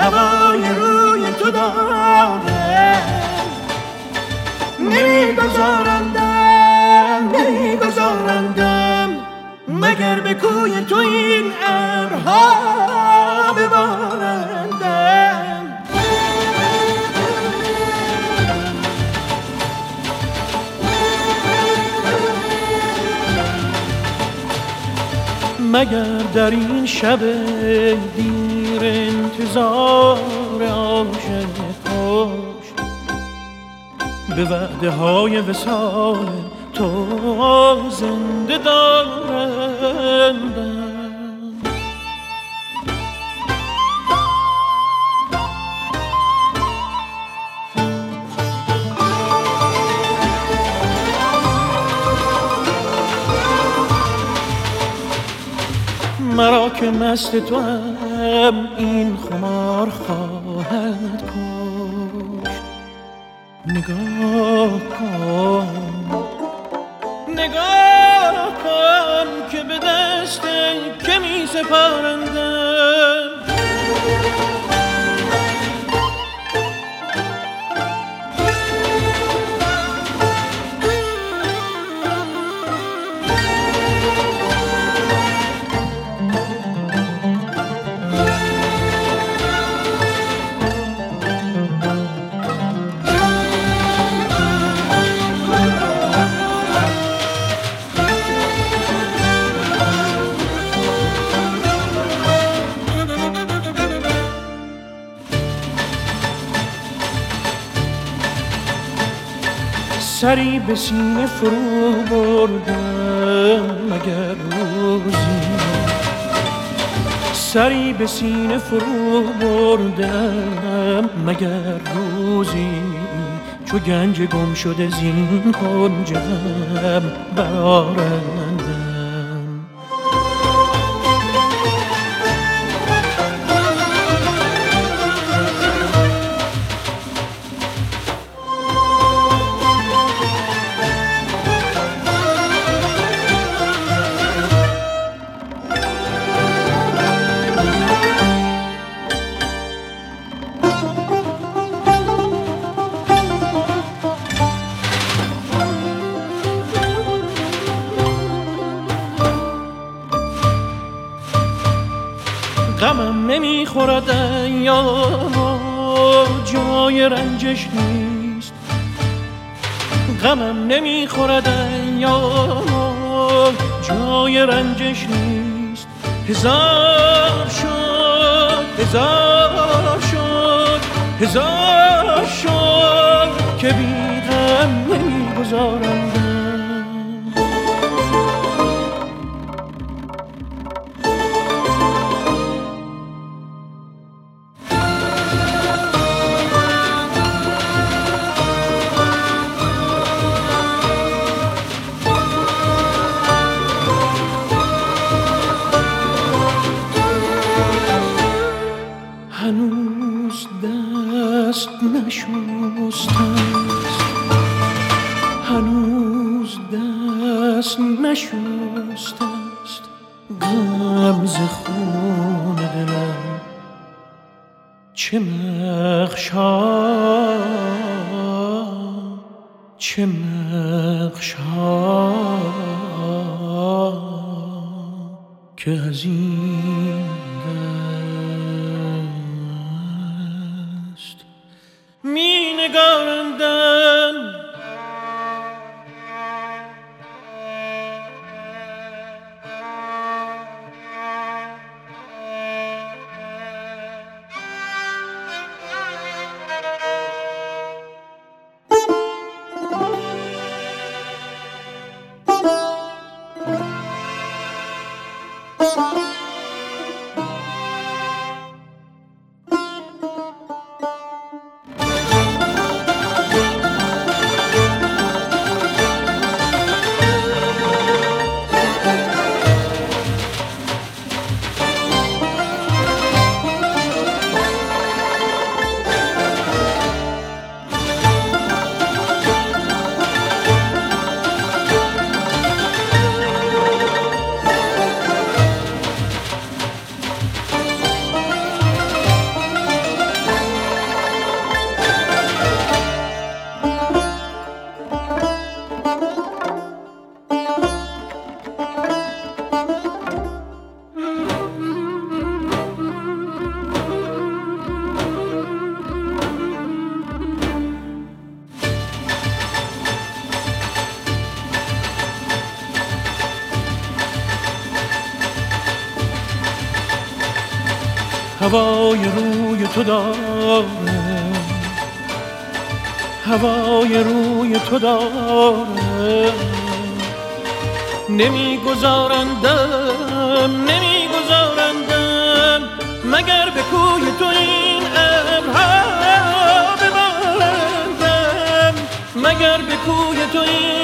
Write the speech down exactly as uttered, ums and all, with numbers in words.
هوای روی تو دارم، نمیگذارندم نمیگذارندم مگر به کوی تو این ابرها ببارندم. مگر در این شب دیر انتظار عاشق خوش به وعده های وصال تو زنده دارندم. مرا که مست تو هم این خمار خواهد کشت. نگاه کن نگاه کن که به دست که می سپارندم. سری به سینه فرو بردم مگر روزی، سری به سینه فرو بردم مگر روزی چو گنج گم شده زین کنج غم برآرندم. غمم نمیخورد ایام جای رنجش نیست، غمم نمیخورد ایام جای رنجش نیست. هزار شد هزار شد هزار شد که بی غم نمیگذارندم. هنوز دست نشستم هنوز دست نشسته است غم ز خون دلم. چه مخشا چه مخشا که از این دست می نگارندم. هوای روی تو دارم، هوای روی تو دارم. نمیگذارندم نمیگذارندم مگر به کوی تو این ابرها ببارندم، مگر به کوی تو این